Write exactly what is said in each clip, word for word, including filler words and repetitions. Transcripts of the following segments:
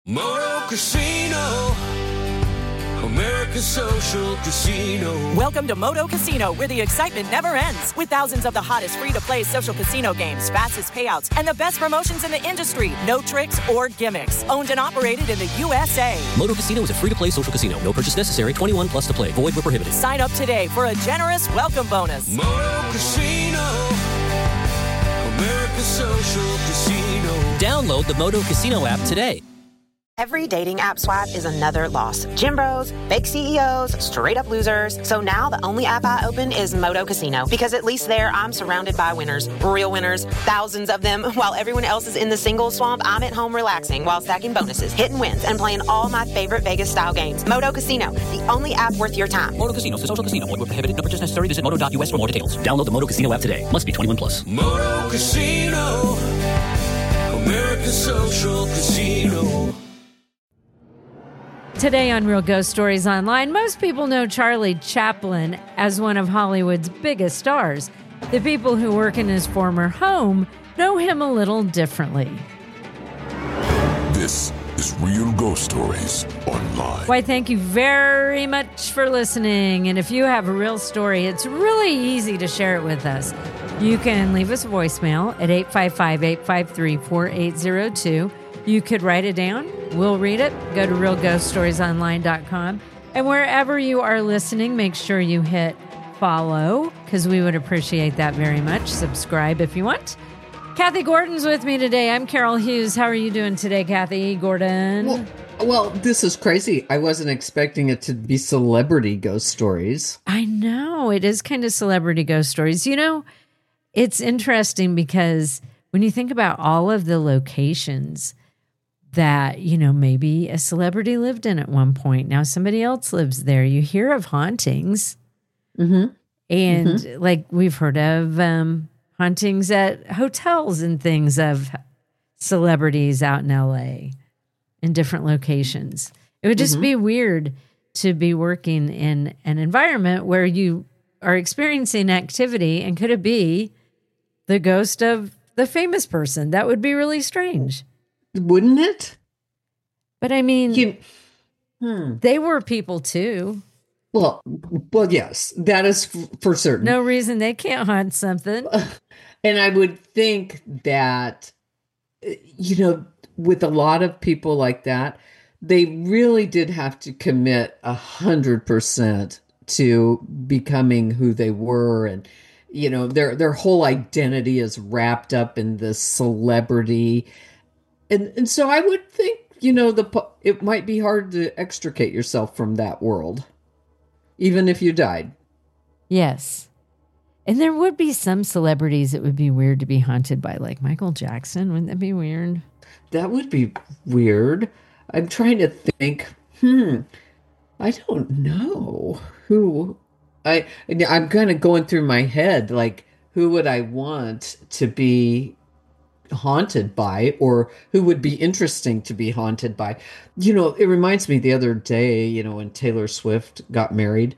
Moto Casino, America's Social Casino. Welcome to Moto Casino, where the excitement never ends. With thousands of the hottest free-to-play social casino games, fastest payouts, and the best promotions in the industry. No tricks or gimmicks. Owned and operated in the U S A. Moto Casino is a free-to-play social casino. No purchase necessary. twenty-one plus to play. Void where prohibited. Sign up today for a generous welcome bonus. Moto Casino, America's Social Casino. Download the Moto Casino app today. Every dating app swipe is another loss. Gym bros, fake C E Os, straight up losers. So now the only app I open is Moto Casino, because at least there I'm surrounded by winners, real winners, thousands of them. While everyone else is in the single swamp, I'm at home relaxing while stacking bonuses, hitting wins, and playing all my favorite Vegas style games. Moto Casino, the only app worth your time. Moto Casino is a social casino. Void where prohibited. No purchase necessary. Visit moto dot U S for more details. Download the Moto Casino app today. Must be twenty-one plus. Moto Casino, America's Social Casino. Today on Real Ghost Stories Online, most people know Charlie Chaplin as one of Hollywood's biggest stars. The people who work in his former home know him a little differently. This is Real Ghost Stories Online. Why, thank you very much for listening. And if you have a real story, it's really easy to share it with us. You can leave us a voicemail at eight five five, eight five three, four eight zero two. You could write it down. We'll read it. Go to real ghost stories online dot com. And wherever you are listening, make sure you hit follow, because we would appreciate that very much. Subscribe if you want. Kathy Gordon's with me today. I'm Carol Hughes. How are you doing today, Kathy Gordon? Well, well, this is crazy. I wasn't expecting it to be celebrity ghost stories. I know. It is kind of celebrity ghost stories. You know, it's interesting because when you think about all of the locations that, you know, maybe a celebrity lived in at one point. Now somebody else lives there. You hear of hauntings. Mm-hmm. And mm-hmm. like we've heard of um, hauntings at hotels and things of celebrities out in L A in different locations. It would just mm-hmm. be weird to be working in an environment where you are experiencing activity, and could it be the ghost of the famous person? That would be really strange. Wouldn't it? But I mean, you, hmm. they were people too. Well, well, yes, that is f- for certain. No reason they can't haunt something. And I would think that, you know, with a lot of people like that, they really did have to commit a hundred percent to becoming who they were, and you know, their their whole identity is wrapped up in this celebrity. And and so I would think, you know, the it might be hard to extricate yourself from that world, even if you died. Yes. And there would be some celebrities it would be weird to be haunted by, like Michael Jackson. Wouldn't that be weird? That would be weird. I'm trying to think. Hmm. I don't know who. I I'm kind of going through my head, like, who would I want to be haunted by, or who would be interesting to be haunted by? You know, it reminds me the other day, you know, when Taylor Swift got married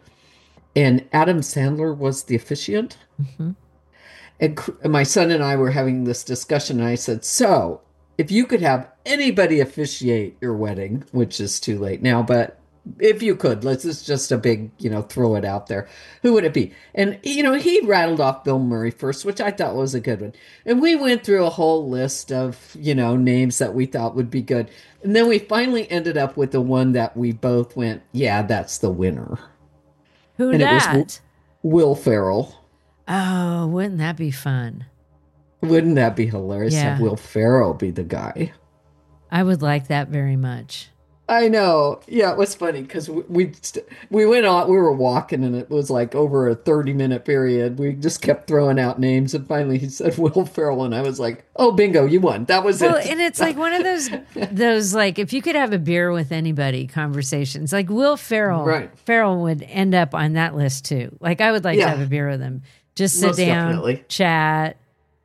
and Adam Sandler was the officiant. Mm-hmm. And my son and I were having this discussion, and I said, so if you could have anybody officiate your wedding, which is too late now, but if you could, let's it's just a big, you know, throw it out there, who would it be? And, you know, he rattled off Bill Murray first, which I thought was a good one. And we went through a whole list of, you know, names that we thought would be good. And then we finally ended up with the one that we both went, yeah, that's the winner. Who and that? It was Will Ferrell. Oh, wouldn't that be fun? Wouldn't that be hilarious? Yeah. Have Will Ferrell be the guy? I would like that very much. I know. Yeah, it was funny because we we, we went on, we were walking, and it was like over a thirty minute period. We just kept throwing out names, and finally he said Will Ferrell, and I was like, oh, bingo, you won. That was well, it. And it's like one of those, those like, if you could have a beer with anybody conversations, like Will Ferrell, right. Ferrell would end up on that list too. Like I would like yeah. to have a beer with him. Just sit Most down, definitely. chat,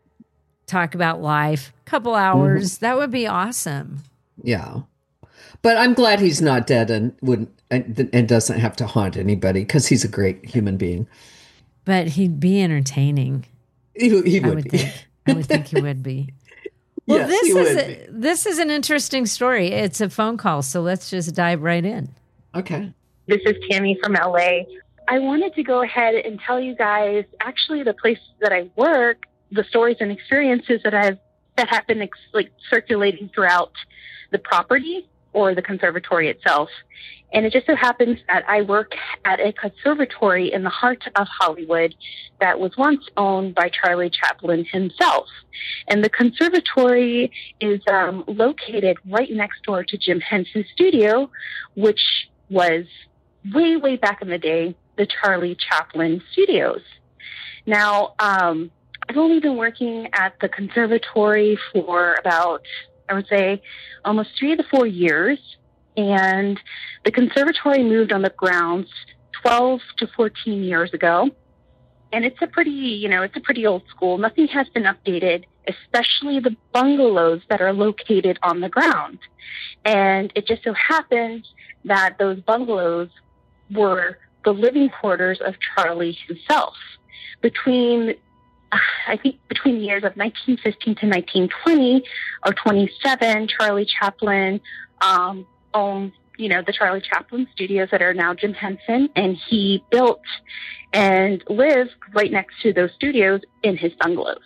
talk about life, couple hours. Mm-hmm. That would be awesome. Yeah. But I'm glad he's not dead and wouldn't and, and doesn't have to haunt anybody, because he's a great human being. But he'd be entertaining. He, he would, I would be. think. I would think he would be. Well, Yes, this he is would a, this is an interesting story. It's a phone call, so let's just dive right in. Okay. This is Tammy from L A. I wanted to go ahead and tell you guys actually the place that I work, the stories and experiences that I've that have been ex- like circulating throughout the property or the conservatory itself. And it just so happens that I work at a conservatory in the heart of Hollywood that was once owned by Charlie Chaplin himself. And the conservatory is um, located right next door to Jim Henson's studio, which was way, way back in the day, the Charlie Chaplin Studios. Now, um, I've only been working at the conservatory for about, I would say, almost three to four years. And the conservatory moved on the grounds twelve to fourteen years ago. And it's a pretty, you know, it's a pretty old school. Nothing has been updated, especially the bungalows that are located on the ground. And it just so happened that those bungalows were the living quarters of Charlie himself. Between, I think between the years of nineteen fifteen to nineteen twenty or twenty-seven, Charlie Chaplin um, owned, you know, the Charlie Chaplin Studios that are now Jim Henson, and he built and lived right next to those studios in his bungalows.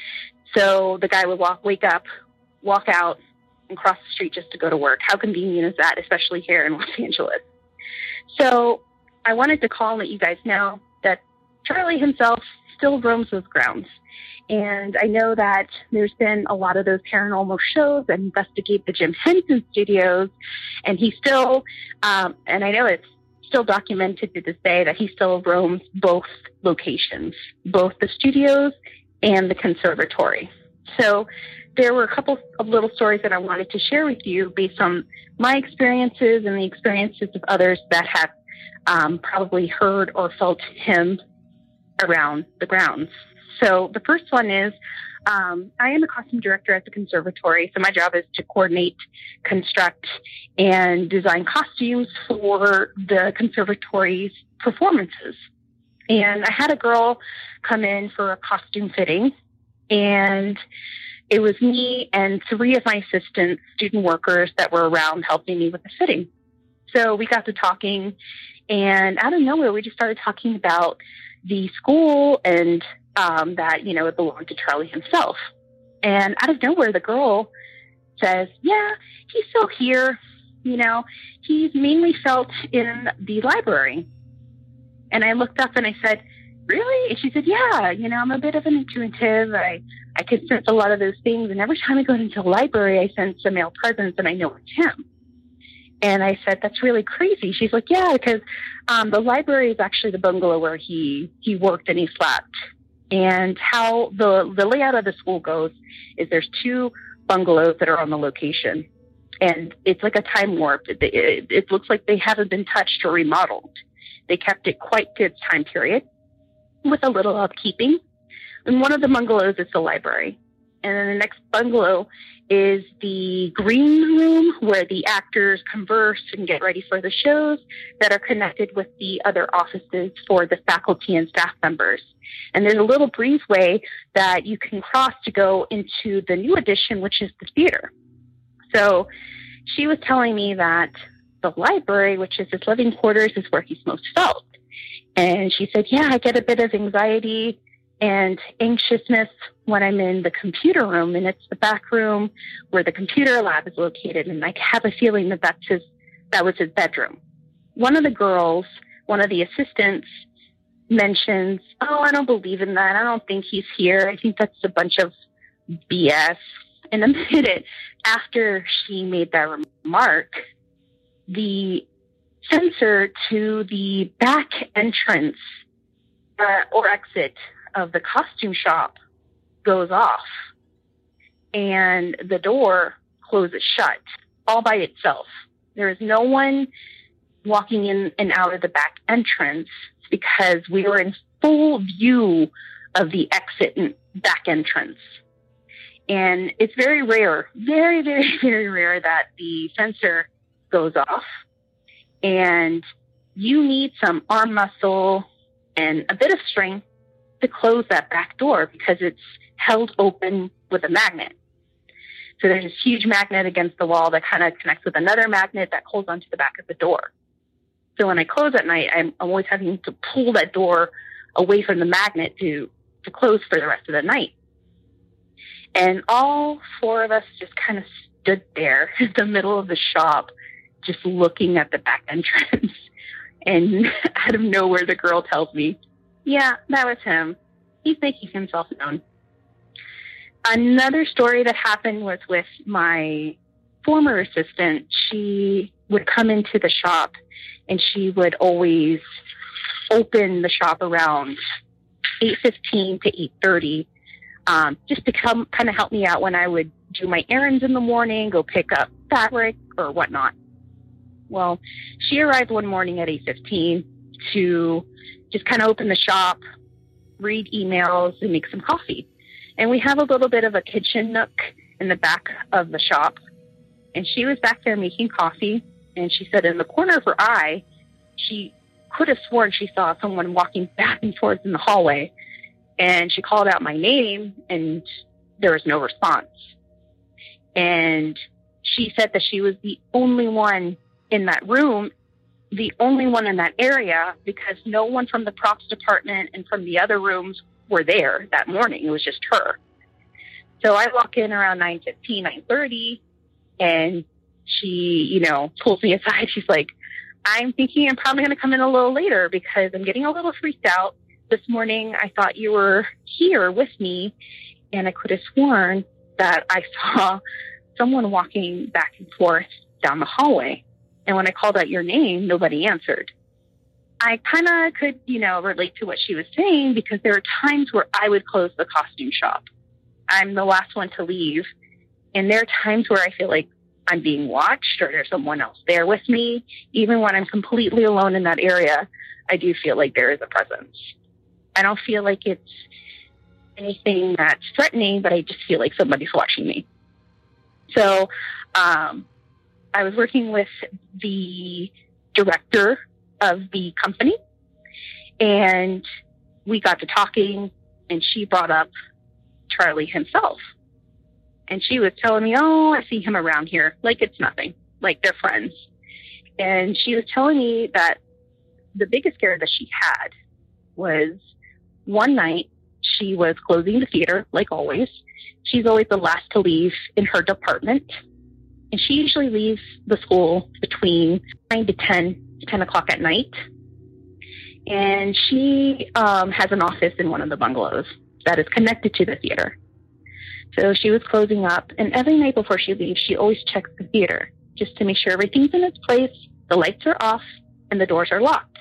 So the guy would walk, wake up, walk out, and cross the street just to go to work. How convenient is that, especially here in Los Angeles? So I wanted to call and let you guys know that Charlie himself still roams those grounds. And I know that there's been a lot of those paranormal shows that investigate the Jim Henson Studios. And he still, um, and I know it's still documented to this day, that he still roams both locations, both the studios and the conservatory. So there were a couple of little stories that I wanted to share with you based on my experiences and the experiences of others that have um, probably heard or felt him around the grounds. So the first one is, um, I am a costume director at the conservatory. So my job is to coordinate, construct, and design costumes for the conservatory's performances. And I had a girl come in for a costume fitting, and it was me and three of my assistant student workers that were around helping me with the fitting. So we got to talking, and out of nowhere, we just started talking about the school and um, that, you know, it belonged to Charlie himself. And out of nowhere, the girl says, yeah, he's still here. You know, he's mainly felt in the library. And I looked up and I said, really? And she said, yeah, you know, I'm a bit of an intuitive. I, I can sense a lot of those things. And every time I go into the library, I sense a male presence and I know it's him. And I said, that's really crazy. She's like, yeah, because um, the library is actually the bungalow where he, he worked and he slept. And how the, the layout of the school goes is there's two bungalows that are on the location. And it's like a time warp. It, it, it looks like they haven't been touched or remodeled. They kept it quite good time period with a little upkeeping. And one of the bungalows is the library. And then the next bungalow is the green room where the actors converse and get ready for the shows that are connected with the other offices for the faculty and staff members. And there's a little breezeway that you can cross to go into the new addition, which is the theater. So she was telling me that the library, which is his living quarters, is where he's most felt. And she said, yeah, I get a bit of anxiety and anxiousness when I'm in the computer room, and it's the back room where the computer lab is located. And I have a feeling that that's his, that was his bedroom. One of the girls, one of the assistants mentions, oh, I don't believe in that. I don't think he's here. I think that's a bunch of B S. And a minute after she made that remark, the sensor to the back entrance uh, or exit of the costume shop goes off, and the door closes shut all by itself. There is no one walking in and out of the back entrance because we were in full view of the exit and back entrance. And it's very rare, very, very, very rare that the sensor goes off. And you need some arm muscle and a bit of strength to close that back door because it's held open with a magnet. So there's this huge magnet against the wall that kind of connects with another magnet that holds onto the back of the door. So when I close at night, I'm, I'm always having to pull that door away from the magnet to, to close for the rest of the night. And all four of us just kind of stood there in the middle of the shop, just looking at the back entrance. And out of nowhere, the girl tells me, yeah, that was him. He's making himself known. Another story that happened was with my former assistant. She would come into the shop and she would always open the shop around eight fifteen to eight thirty, um, just to come kind of help me out when I would do my errands in the morning, go pick up fabric or whatnot. Well, she arrived one morning at eight fifteen to just kind of open the shop, read emails, and make some coffee. And we have a little bit of a kitchen nook in the back of the shop. And she was back there making coffee. And she said in the corner of her eye, she could have sworn she saw someone walking back and forth in the hallway. And she called out my name, and there was no response. And she said that she was the only one in that room, the only one in that area, because no one from the props department and from the other rooms were there that morning. It was just her. So I walk in around nine fifteen, nine thirty, and she, you know, pulls me aside. She's like, I'm thinking I'm probably going to come in a little later because I'm getting a little freaked out. This morning, I thought you were here with me, and I could have sworn that I saw someone walking back and forth down the hallway. And when I called out your name, nobody answered. I kind of could, you know, relate to what she was saying because there are times where I would close the costume shop. I'm the last one to leave. And there are times where I feel like I'm being watched or there's someone else there with me. Even when I'm completely alone in that area, I do feel like there is a presence. I don't feel like it's anything that's threatening, but I just feel like somebody's watching me. So um, I was working with the director of the company, and we got to talking, and she brought up Charlie himself. And she was telling me, oh, I see him around here. Like it's nothing. Like they're friends. And she was telling me that the biggest scare that she had was one night she was closing the theater, like always. She's always the last to leave in her department. And she usually leaves the school between nine to ten, ten o'clock at night. And she um, has an office in one of the bungalows that is connected to the theater. So she was closing up, and every night before she leaves, she always checks the theater just to make sure everything's in its place, the lights are off, and the doors are locked.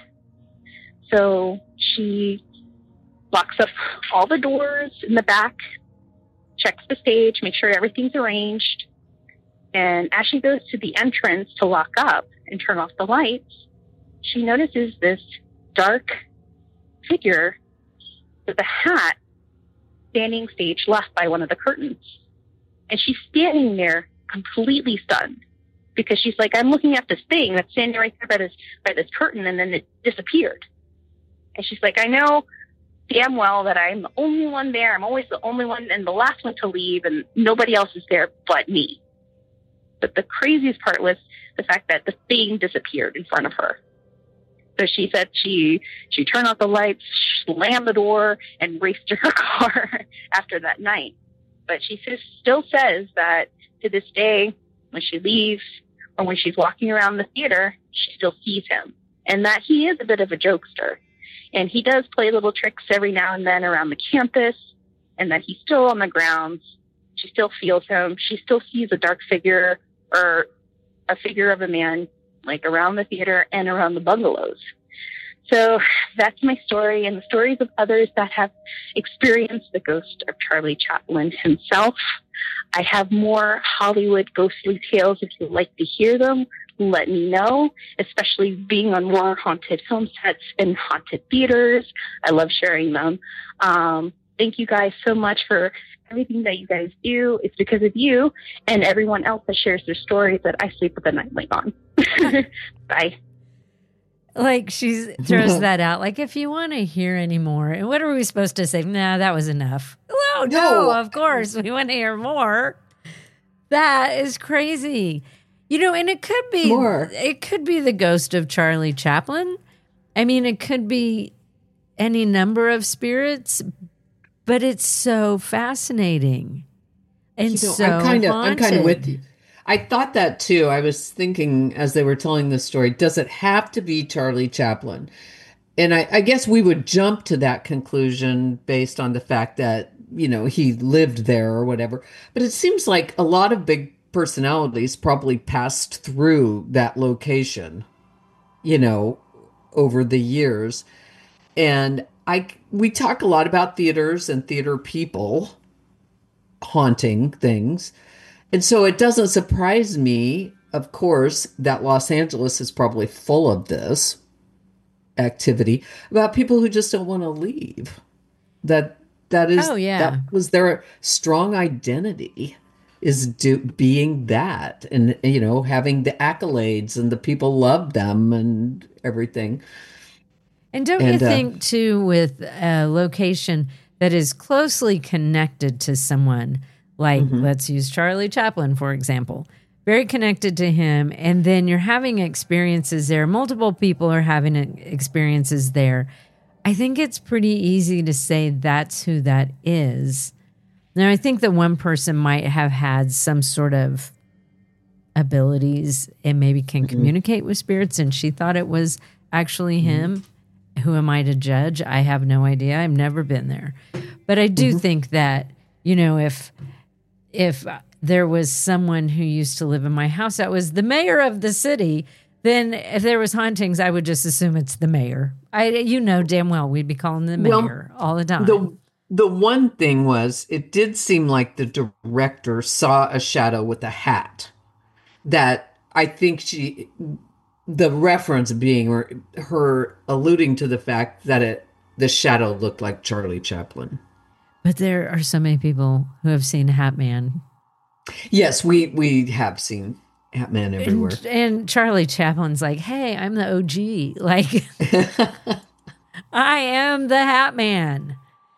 So she locks up all the doors in the back, checks the stage, makes sure everything's arranged. And as she goes to the entrance to lock up and turn off the lights, she notices this dark figure with a hat standing stage left by one of the curtains. And she's standing there completely stunned because she's like, I'm looking at this thing that's standing right there by this, by this curtain, and then it disappeared. And she's like, I know damn well that I'm the only one there. I'm always the only one and the last one to leave, and nobody else is there but me. But the craziest part was the fact that the thing disappeared in front of her. So she said she she turned off the lights, slammed the door, and raced to her car after that night. But she says, still says that to this day, when she leaves or when she's walking around the theater, she still sees him. And that he is a bit of a jokester. And he does play little tricks every now and then around the campus, and that he's still on the grounds. She still feels him. She still sees a dark figure or a figure of a man like around the theater and around the bungalows. So that's my story, and the stories of others that have experienced the ghost of Charlie Chaplin himself. I have more Hollywood ghostly tales. If you'd like to hear them, let me know, especially being on more haunted film sets and haunted theaters. I love sharing them. Um, thank you guys so much for everything that you guys do. It's because of you and everyone else that shares their stories that I sleep with a nightlight on. Bye. Like she throws that out. Like, if you want to hear any more, and what are we supposed to say? Nah, that was enough. No, no, No. of course we want to hear more. That is crazy. You know, and it could be More. it could be the ghost of Charlie Chaplin. I mean, it could be any number of spirits, but it's so fascinating and You know, so I'm kind of I'm kind of haunted. with you. I thought that too. I was thinking as they were telling the story, does it have to be Charlie Chaplin? And I, I guess we would jump to that conclusion based on the fact that, you know, he lived there or whatever. But it seems like a lot of big personalities probably passed through that location, you know, over the years. And I we talk a lot about theaters and theater people haunting things. And so it doesn't surprise me, of course, that Los Angeles is probably full of this activity about people who just don't want to leave. That that is Oh, yeah. that was their strong identity, is do, being that, and you know, having the accolades and the people love them and everything. And don't And, you uh, think, too, with a location that is closely connected to someone, like Mm-hmm. let's use Charlie Chaplin, for example, very connected to him, and then you're having experiences there, multiple people are having experiences there. I think it's pretty easy to say that's who that is. Now, I think that one person might have had some sort of abilities and maybe can Mm-hmm. communicate with spirits, and she thought it was actually him. Who am I to judge? I have no idea. I've never been there. But I do think that, you know, if if there was someone who used to live in my house that was the mayor of the city, then if there was hauntings, I would just assume it's the mayor. I, you know damn well we'd be calling the Well, mayor all the time. The the one thing was, it did seem like the director saw a shadow with a hat. That I think she, the reference being or her alluding to the fact that it the shadow looked like Charlie Chaplin. But there are so many people who have seen Hat Man. Yes, we we have seen Hat Man everywhere. And, and Charlie Chaplin's like, hey, I'm the O G. Like, I am the Hat Man.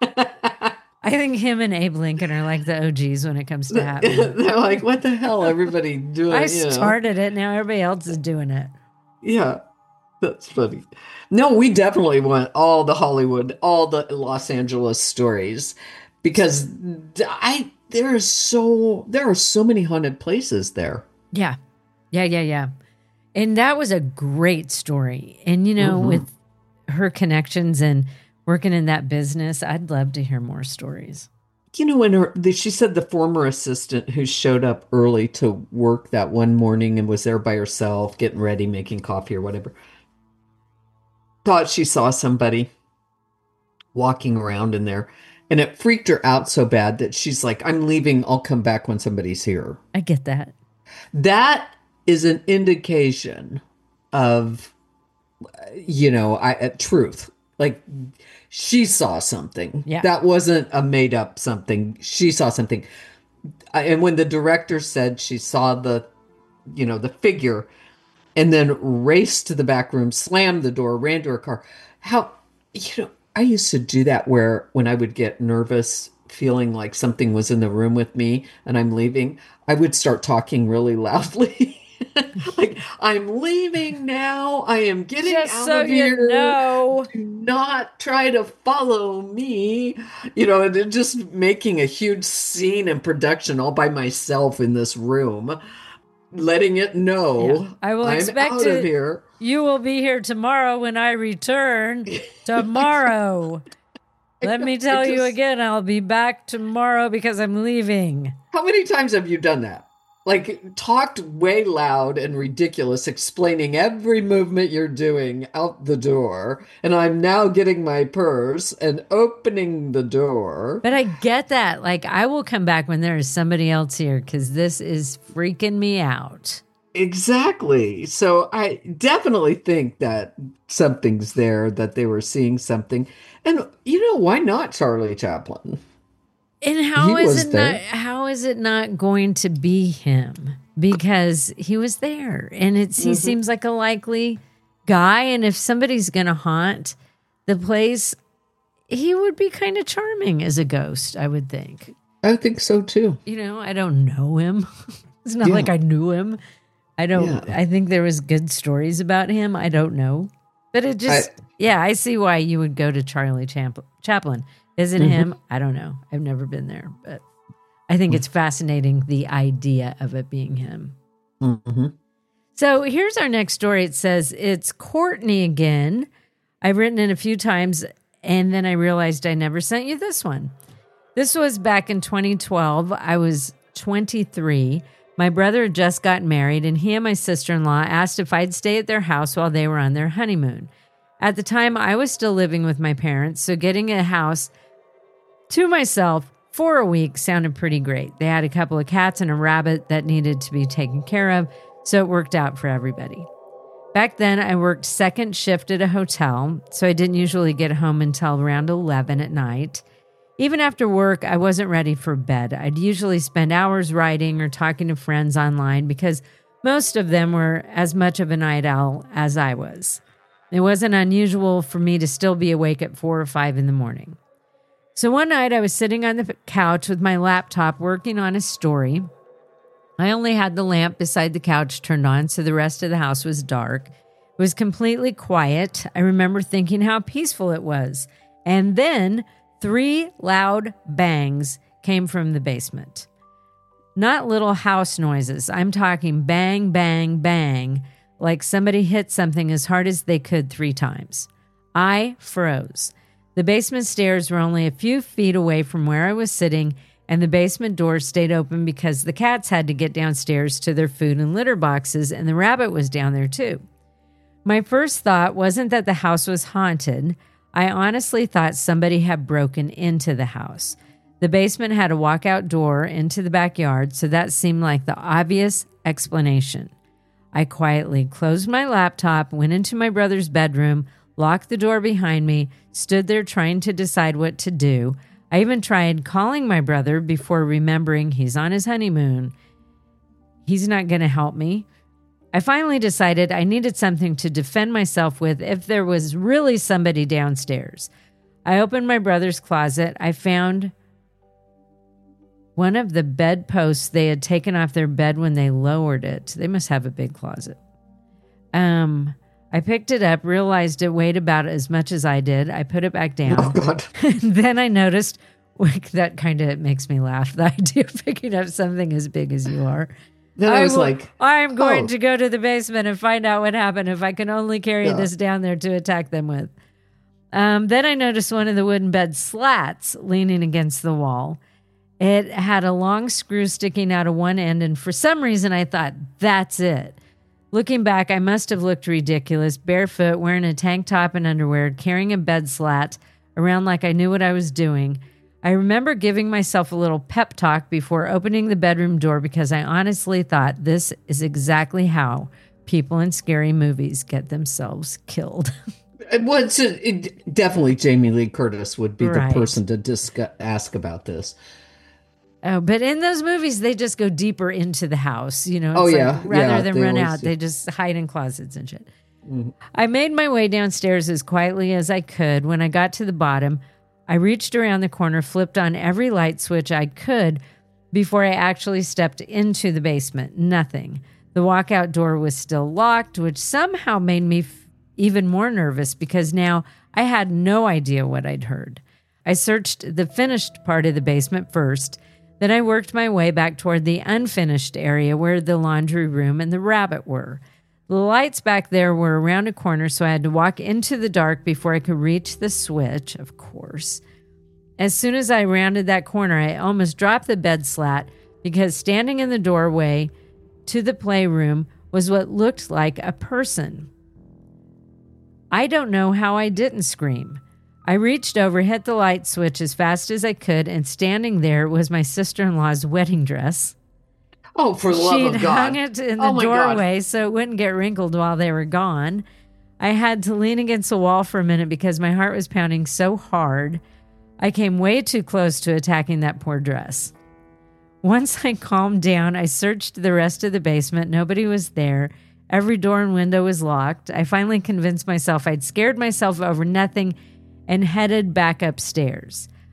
I think him and Abe Lincoln are like the O Gs when it comes to Hat Man. They're like, what the hell? Everybody doing? I you know? started it. Now everybody else is doing it. Yeah, that's funny. No, we definitely want all the Hollywood, all the Los Angeles stories, because I there is so there are so many haunted places there. Yeah. Yeah, yeah, yeah. And that was a great story. And, you know, Mhm. with her connections and working in that business, I'd love to hear more stories. You know, when her the, she said the former assistant who showed up early to work that one morning and was there by herself, getting ready, making coffee or whatever, thought she saw somebody walking around in there. And it freaked her out so bad that she's like, I'm leaving. I'll come back when somebody's here. I get that. That is an indication of, you know, I, uh, truth. Like, she saw something. Yeah. That wasn't a made up something. She saw something. I- And when the director said she saw the, you know, the figure and then raced to the back room, slammed the door, ran to her car. How, you know, I used to do that where when I would get nervous, feeling like something was in the room with me and I'm leaving, I would start talking really loudly. Like, I'm leaving now. I am getting Just out so of here. you know. Do not try to follow me. You know, and then just making a huge scene and production all by myself in this room, letting it know Yeah. I will I'm expect out it. of here. You will be here tomorrow when I return. Tomorrow. Let me tell I you just- again, I'll be back tomorrow because I'm leaving. How many times have you done that? Like, talked way loud and ridiculous, explaining every movement you're doing out the door. And I'm now getting my purse and opening the door. But I get that. Like, I will come back when there is somebody else here because this is freaking me out. Exactly. So I definitely think that something's there, that they were seeing something. And, you know, why not Charlie Chaplin? And how He is was it there. not how is it not going to be him? Because he was there and it's he Mm-hmm. seems like a likely guy. And if somebody's gonna haunt the place, he would be kind of charming as a ghost, I would think. I think so too. You know, I don't know him. It's not Yeah. like I knew him. I don't, Yeah. I think there was good stories about him. I don't know. But it just, I- yeah, I see why you would go to Charlie Champ- Chaplin. Is it Mhm. him? I don't know. I've never been there, but I think it's fascinating, the idea of it being him. Mm-hmm. So here's our next story. It says, it's Courtney again. I've written it a few times, and then I realized I never sent you this one. This was back in twenty twelve. I was twenty-three. My brother had just gotten married, and he and my sister-in-law asked if I'd stay at their house while they were on their honeymoon. At the time, I was still living with my parents, so getting a house to myself for a week sounded pretty great. They had a couple of cats and a rabbit that needed to be taken care of, so it worked out for everybody. Back then, I worked second shift at a hotel, so I didn't usually get home until around eleven at night. Even after work, I wasn't ready for bed. I'd usually spend hours writing or talking to friends online because most of them were as much of a night owl as I was. It wasn't unusual for me to still be awake at four or five in the morning. So one night I was sitting on the couch with my laptop working on a story. I only had the lamp beside the couch turned on, so the rest of the house was dark. It was completely quiet. I remember thinking how peaceful it was. And then three loud bangs came from the basement. Not little house noises. I'm talking bang, bang, bang, like somebody hit something as hard as they could three times. I froze. The basement stairs were only a few feet away from where I was sitting, and the basement door stayed open because the cats had to get downstairs to their food and litter boxes, and the rabbit was down there too. My first thought wasn't that the house was haunted. I honestly thought somebody had broken into the house. The basement had a walkout door into the backyard, so that seemed like the obvious explanation. I quietly closed my laptop, went into my brother's bedroom, locked the door behind me, stood there trying to decide what to do. I even tried calling my brother before remembering he's on his honeymoon. He's not going to help me. I finally decided I needed something to defend myself with if there was really somebody downstairs. I opened my brother's closet. I found one of the bedposts they had taken off their bed when they lowered it. They must have a big closet. Um, I picked it up, realized it weighed about as much as I did. I put it back down. Oh, God. Then I noticed, like, that kind of makes me laugh, the idea of picking up something as big as you are. Then I was will- like, I'm going oh. to go to the basement and find out what happened if I can only carry Yeah. this down there to attack them with. Um, then I noticed one of the wooden bed slats leaning against the wall. It had a long screw sticking out of one end, and for some reason I thought, that's it. Looking back, I must have looked ridiculous, barefoot, wearing a tank top and underwear, carrying a bed slat around like I knew what I was doing. I remember giving myself a little pep talk before opening the bedroom door because I honestly thought this is exactly how people in scary movies get themselves killed. Well, it's a, it, definitely Jamie Lee Curtis would be Right. the person to discuss, ask about this. Oh, but in those movies, they just go deeper into the house, you know. It's Oh, like, yeah. rather Yeah, than they run always out, do. they just hide in closets and shit. Mhm. I made my way downstairs as quietly as I could. When I got to the bottom, I reached around the corner, flipped on every light switch I could before I actually stepped into the basement. Nothing. The walkout door was still locked, which somehow made me f- even more nervous because now I had no idea what I'd heard. I searched the finished part of the basement first. Then I worked my way back toward the unfinished area where the laundry room and the rabbit were. The lights back there were around a corner, so I had to walk into the dark before I could reach the switch, of course. As soon as I rounded that corner, I almost dropped the bed slat because standing in the doorway to the playroom was what looked like a person. I don't know how I didn't scream. I reached over, hit the light switch as fast as I could, and standing there was my sister-in-law's wedding dress. Oh, for the love She'd of God. hung it in the Oh, my God. doorway so it wouldn't get wrinkled while they were gone. I had to lean against the wall for a minute because my heart was pounding so hard. I came way too close to attacking that poor dress. Once I calmed down, I searched the rest of the basement. Nobody was there. Every door and window was locked. I finally convinced myself I'd scared myself over nothing and headed back upstairs.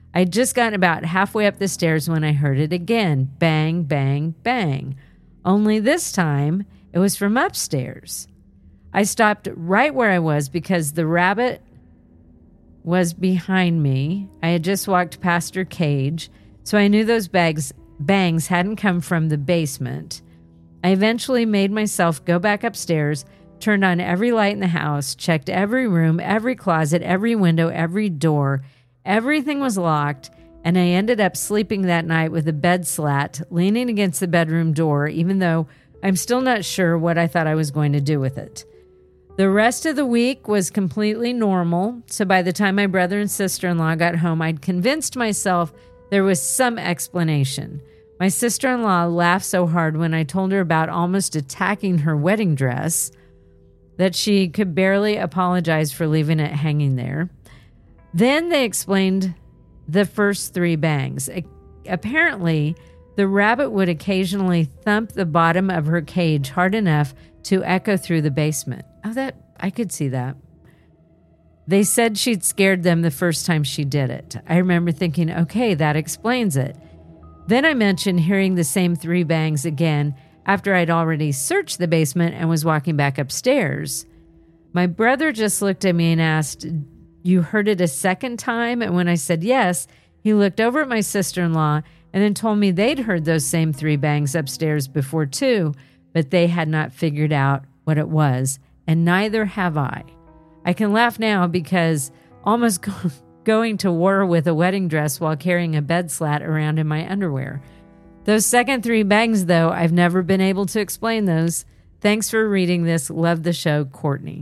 I'd just gotten about halfway up the stairs when I heard it again. Bang, bang, bang. Only this time, it was from upstairs. I stopped right where I was because the rabbit was behind me. I had just walked past her cage, so I knew those bags, bangs hadn't come from the basement. I eventually made myself go back upstairs, turned on every light in the house, checked every room, every closet, every window, every door. Everything was locked, and I ended up sleeping that night with a bed slat leaning against the bedroom door, even though I'm still not sure what I thought I was going to do with it. The rest of the week was completely normal, so by the time my brother and sister-in-law got home, I'd convinced myself there was some explanation. My sister-in-law laughed so hard when I told her about almost attacking her wedding dress that she could barely apologize for leaving it hanging there. Then they explained the first three bangs. Apparently, the rabbit would occasionally thump the bottom of her cage hard enough to echo through the basement. Oh, that I could see that. They said she'd scared them the first time she did it. I remember thinking, okay, that explains it. Then I mentioned hearing the same three bangs again after I'd already searched the basement and was walking back upstairs. My brother just looked at me and asked, "You heard it a second time?" And when I said yes, he looked over at my sister-in-law and then told me they'd heard those same three bangs upstairs before too, but they had not figured out what it was, and neither have I. I can laugh now because almost go- going to war with a wedding dress while carrying a bed slat around in my underwear. Those second three bangs, though, I've never been able to explain those. Thanks for reading this. Love the show, Courtney.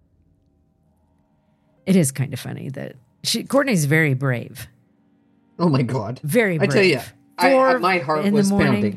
It is kind of funny that she, Courtney's very brave. Oh my God. Very brave. I tell you, I, I, my heart was pounding.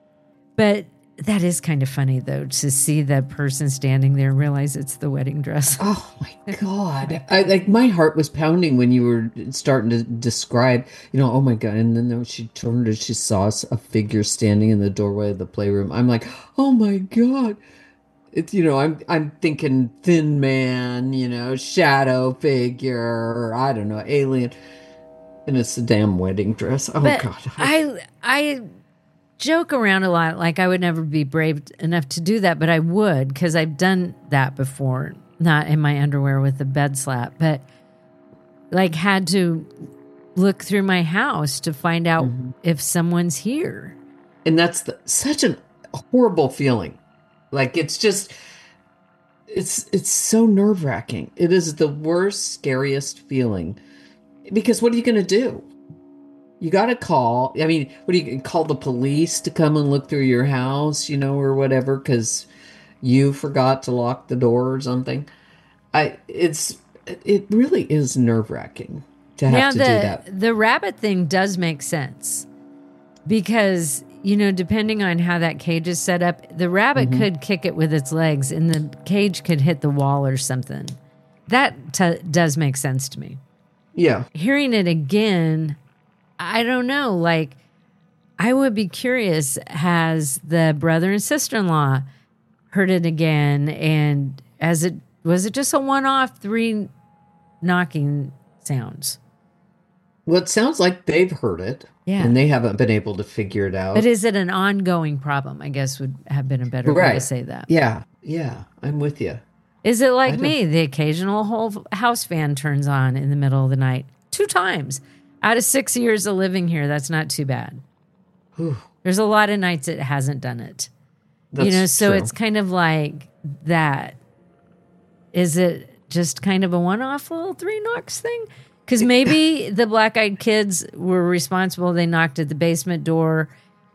But that is kind of funny, though, to see the person standing there and realize it's the wedding dress. Oh my God. I, like my heart was pounding when you were starting to describe, you know, oh my God. And then she turned and she saw a figure standing in the doorway of the playroom. I'm like, oh my God. It's, you know, I'm I'm thinking thin man, you know, shadow figure, I don't know, alien. And it's a damn wedding dress. Oh but God. I I joke around a lot, like I would never be brave enough to do that, but I would, because I've done that before, not in my underwear with a bed slat, but like had to look through my house to find out mm-hmm. if someone's here. And that's the, such a horrible feeling. Like it's just, it's it's so nerve-wracking. It is the worst, scariest feeling. Because what are you going to do? You got to call. I mean, what do you call the police to come and look through your house, you know, or whatever, because you forgot to lock the door or something? I it's it really is nerve-wracking to have now, to the, do that. The rabbit thing does make sense because, you know, depending on how that cage is set up, the rabbit mm-hmm. could kick it with its legs and the cage could hit the wall or something. That t- does make sense to me. Yeah. Hearing it again, I don't know. Like, I would be curious, has the brother and sister-in-law heard it again? And as it was it just a one-off three knocking sounds? Well, it sounds like they've heard it. Yeah. And they haven't been able to figure it out. But is it an ongoing problem? I guess would have been a better right. way to say that. Yeah. Yeah. I'm with you. Is it like me? The occasional whole house fan turns on in the middle of the night. Two times. Out of six years of living here, that's not too bad. Whew. There's a lot of nights it hasn't done it. That's you know, so true. it's kind of like that. Is it just kind of a one-off little three knocks thing? Because maybe the black-eyed kids were responsible. They knocked at the basement door,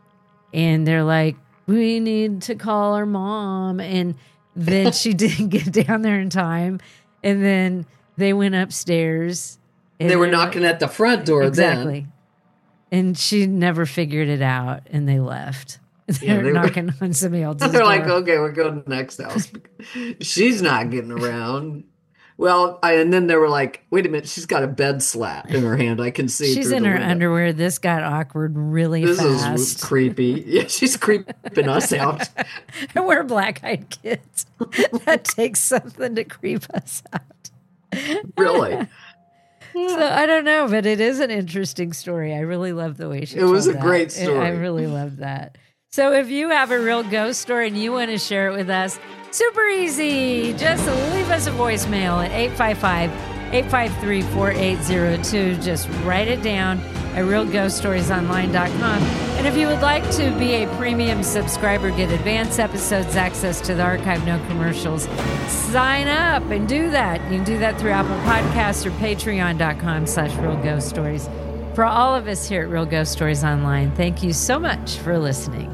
and they're like, we need to call our mom. And then she didn't get down there in time. And then they went upstairs. They were knocking like, at the front door exactly. then. And she never figured it out, and they left. Yeah, They're they knocking were, on somebody else's They're door. like, okay, we're going to the next house. She's not getting around. Well, I, and then they were like, wait a minute, she's got a bed slat in her hand. I can see she's through in the her window. underwear. This got awkward really this fast. This is creepy. Yeah, she's creeping us out. And we're black-eyed kids. That takes something to creep us out. Really? So I don't know, but it is an interesting story. I really love the way she It was told a that. great story. I really love that. So if you have a real ghost story and you want to share it with us, super easy. Just leave us a voicemail at eight five five, eight five three, four eight zero two. Just write it down at real ghost stories online dot com. And if you would like to be a premium subscriber, get advanced episodes, access to the archive, no commercials, sign up and do that. You can do that through Apple Podcasts or patreon dot com slash real ghost stories. For all of us here at Real Ghost Stories Online, thank you so much for listening.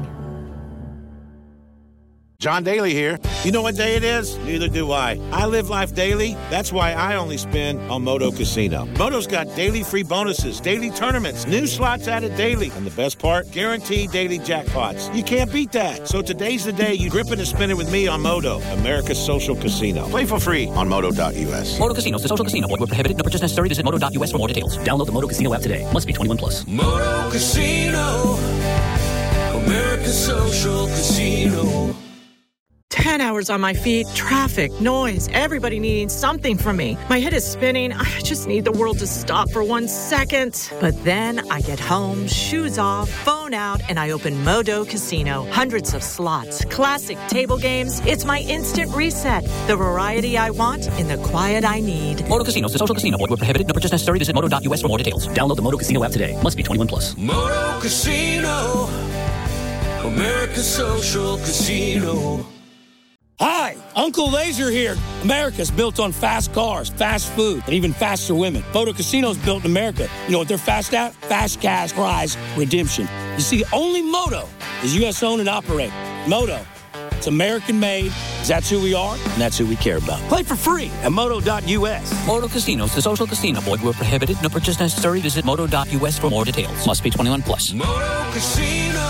John Daly here. You know what day it is? Neither do I. I live life daily. That's why I only spin on Moto Casino. Moto's got daily free bonuses, daily tournaments, new slots added daily. And the best part? Guaranteed daily jackpots. You can't beat that. So today's the day you grip it and spin it with me on Moto, America's social casino. Play for free on moto dot u s. Moto Casino, the social casino. Void where prohibited. No purchase necessary. Visit moto dot u s for more details. Download the Moto Casino app today. Must be twenty-one plus. Moto Casino, America's social casino. Ten hours on my feet, traffic, noise, everybody needing something from me. My head is spinning. I just need the world to stop for one second. But then I get home, shoes off, phone out, and I open Modo Casino. Hundreds of slots, classic table games. It's my instant reset. The variety I want in the quiet I need. Moto Casino, the social casino. Void where prohibited. No purchase necessary. Visit moto dot u s for more details. Download the Moto Casino app today. Must be twenty-one plus. Moto Casino, America's social casino. Hi, Uncle Laser here. America's built on fast cars, fast food, and even faster women. Moto Casino's built in America. You know what they're fast at? Fast cash prize redemption. You see, only Moto is U S owned and operated. Moto, it's American made. That's who we are, and that's who we care about. Play for free at moto dot u s. Moto Casino, the social casino. Void where prohibited. No purchase necessary. Visit moto dot u s for more details. Must be twenty-one plus. Moto Casino,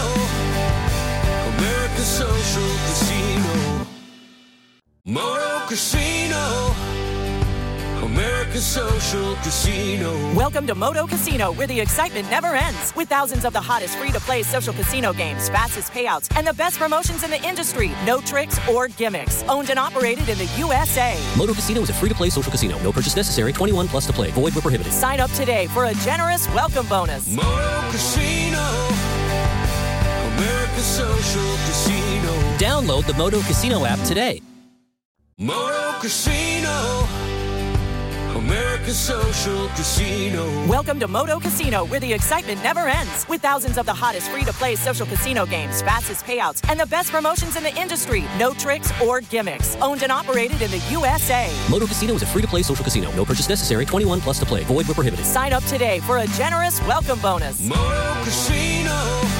America's social casino. Moto Casino, America's social casino. Welcome to Moto Casino, where the excitement never ends. With thousands of the hottest free-to-play social casino games, fastest payouts, and the best promotions in the industry. No tricks or gimmicks. Owned and operated in the U S A. Moto Casino is a free-to-play social casino. No purchase necessary. twenty-one plus to play. Void where prohibited. Sign up today for a generous welcome bonus. Moto Casino, America's social casino. Download the Moto Casino app today. Moto Casino, America's social casino. Welcome to Moto Casino, where the excitement never ends. With thousands of the hottest free-to-play social casino games, fastest payouts, and the best promotions in the industry. No tricks or gimmicks. Owned and operated in the U S A. Moto Casino is a free-to-play social casino. No purchase necessary. twenty-one plus to play. Void where prohibited. Sign up today for a generous welcome bonus. Moto Casino,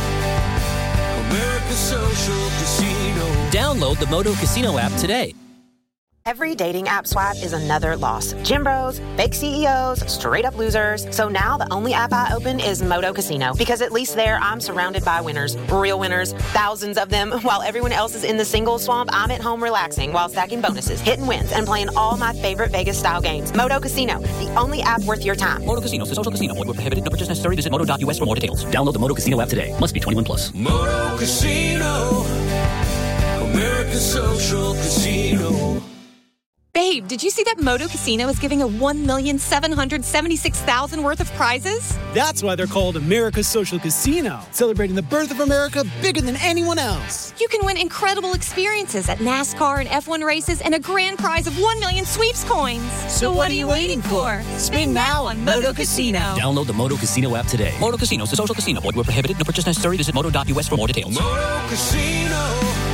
America's social casino. Download the Moto Casino app today. Every dating app swipe is another loss. Gym bros, fake C E Os, straight up losers. So now the only app I open is Moto Casino, because at least there I'm surrounded by winners, real winners, thousands of them. While everyone else is in the single swamp, I'm at home relaxing while stacking bonuses, hitting wins, and playing all my favorite Vegas style games. Moto Casino, the only app worth your time. Moto Casino, the social casino. Void where prohibited. No purchase necessary. Visit moto dot u s for more details. Download the Moto Casino app today. Must be twenty-one plus. Moto Casino, America's social casino. Babe, did you see that Moto Casino is giving a one million seven hundred seventy-six thousand worth of prizes? That's why they're called America's Social Casino, celebrating the birth of America bigger than anyone else. You can win incredible experiences at NASCAR and F one races and a grand prize of one million sweeps coins. So what are you waiting for? Spin now on Moto Casino. Download the Moto Casino app today. Moto Casino, the social casino. Void where prohibited. No purchase necessary. Visit moto dot u s for more details. Moto Casino,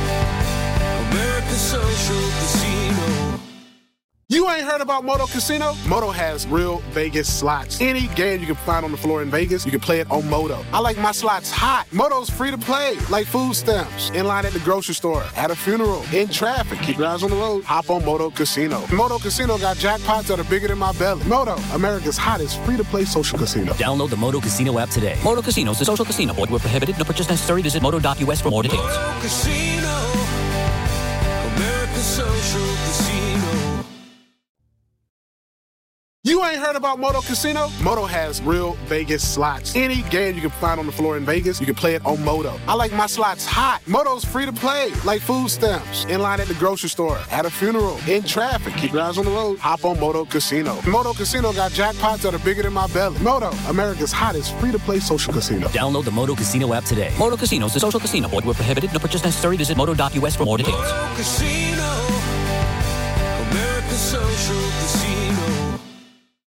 America's social casino. You ain't heard about Moto Casino? Moto has real Vegas slots. Any game you can find on the floor in Vegas, you can play it on Moto. I like my slots hot. Moto's free to play, like food stamps. In line at the grocery store, at a funeral, in traffic. Keep your eyes on the road. Hop on Moto Casino. Moto Casino got jackpots that are bigger than my belly. Moto, America's hottest free-to-play social casino. Download the Moto Casino app today. Moto Casino, the social casino. Void where prohibited. No purchase necessary. Visit moto dot u s for more details. Moto Casino, America's social casino. You ain't heard about Moto Casino? Moto has real Vegas slots. Any game you can find on the floor in Vegas, you can play it on Moto. I like my slots hot. Moto's free to play, like food stamps. In line at the grocery store, at a funeral, in traffic. Keep your eyes on the road. Hop on Moto Casino. Moto Casino got jackpots that are bigger than my belly. Moto, America's hottest free-to-play social casino. Download the Moto Casino app today. Moto Casino is a social casino. Void where prohibited. No purchase necessary. Visit moto dot U S for more details. Moto Casino.